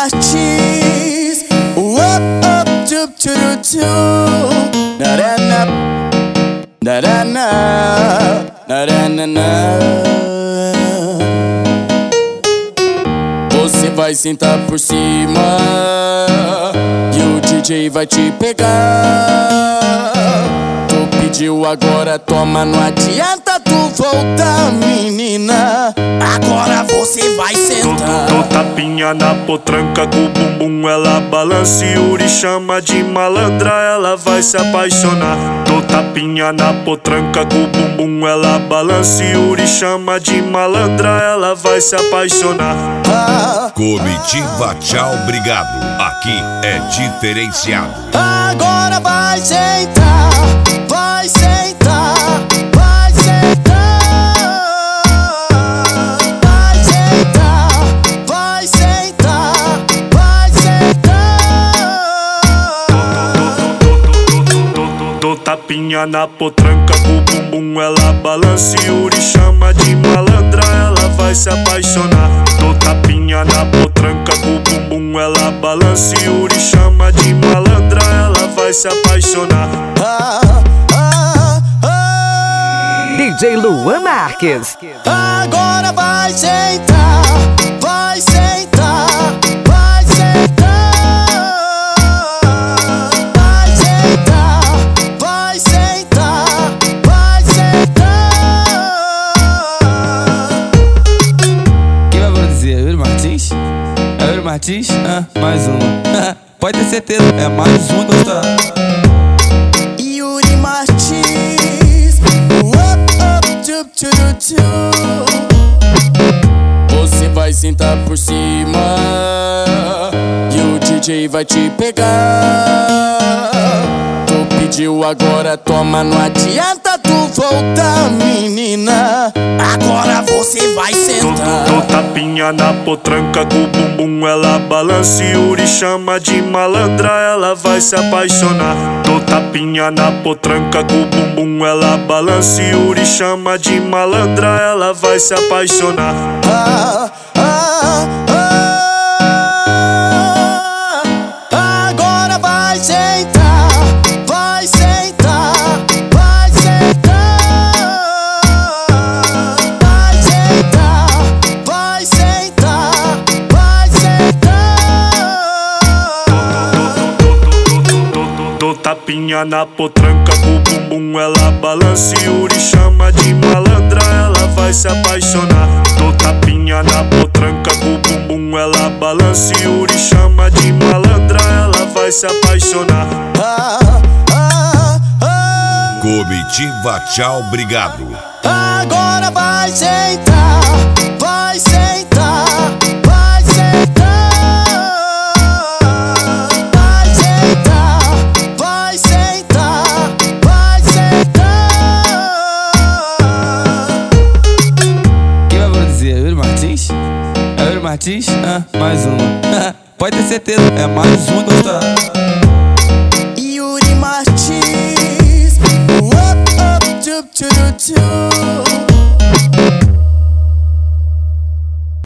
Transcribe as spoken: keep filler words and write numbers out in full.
Martins. Up, up, tup, tup, tup. Na-na-na, na-na-na, na-na-na. Você vai sentar por cima e o D J vai te pegar. Tu pediu, agora toma, não adianta tu voltar, menina. Agora você vai sentar. Dou tapinha na potranca com o bumbum, ela balança e Yuri chama de malandra, ela vai se apaixonar. Dou tapinha na potranca com o bumbum, ela balança e Yuri chama de malandra, ela vai se apaixonar. Ah, Comitiva Tchau Obrigado, aqui é diferenciado. agora vai sentar, vai sentar, vai sentar, vai sentar, vai sentar, vai sentar. Dou tapinha na potranca com o bumbum, ela balança e Yuri chama de malandra, ela vai se apaixonar. Dou tapinha na potranca com o bumbum, ela balança e Yuri chama de malandra, ela vai se apaixonar. Ah, ah, ah. D J Luan Marques. Agora vai sentar, vai sentar, vai sentar, vai sentar, vai sentar, vai sentar. Quem vai produzir? É o Yuri Martins? É o Yuri Martins? Ah, mais uma. Pode ter certeza, é mais uma gostar. Yuri Martins. Up, up, tup, tup, tup. Você vai sentar por cima e o D J vai te pegar. Tu pediu, agora toma, não adianta tu voltar, menina. Agora você vai sentar. Dou tapinha na potranca com o bumbum, ela balança e Yuri chama de malandra, ela vai se apaixonar. Dou tapinha na potranca com o bumbum, ela balança e Yuri chama de malandra, ela vai se apaixonar. Ah, ah, ah. Agora vai sentar, vai sentar, vai sentar, vai sentar, vai sentar, vai sentar. Dou tapinha na potranca com o bumbum, ela balança e Yuri chama de malandra, ela vai se apaixonar. Dou tapinha na potranca com o bumbum, ela balança e Yuri chama de malandra, ela vai se apaixonar. Ah, ah, ah. Comitiva Tchau Obrigado. Agora vai sentar, vai sentar, vai sentar, vai sentar, vai sentar, vai sentar. Quem vai produzir? É o Yuri Martins? É o Yuri Martins? Ah, mais uma. Pode ter certeza, é mais uma gostar. Yuri Martins. Up, up, tup, tup, tup.